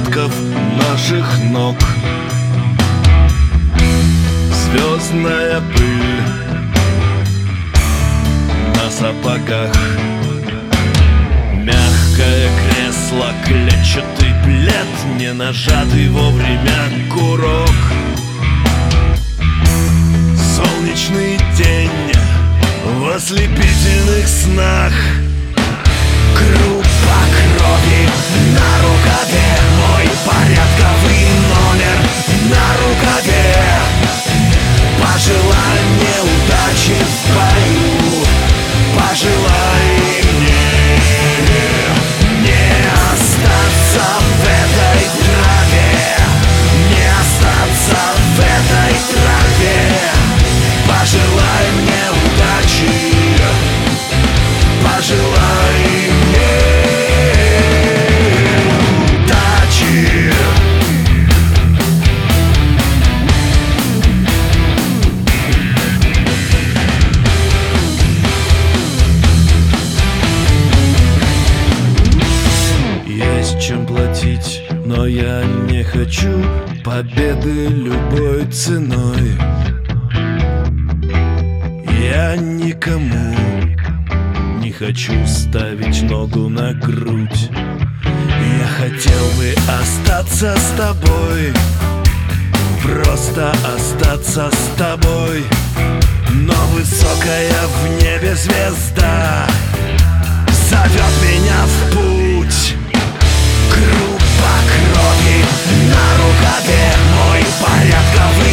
отпечатков наших ног. Звездная пыль на сапогах, мягкое кресло, клетчатый плед, не нажатый вовремя курок. Солнечный день в ослепительных снах, группа крови на рукаве, мой порядковый номер на рукаве. Пожелай мне удачи в бою, пожелай мне не остаться в этой траве, не остаться в этой траве. Пожелай мне удачи, пожелай мне удачи. Есть чем платить, но я не хочу победы любой ценой. Я никому не хочу ставить ногу на грудь. Я хотел бы остаться с тобой, просто остаться с тобой. Но высокая в небе звезда зовет меня в путь. Группа крови на рукаве, мой порядковый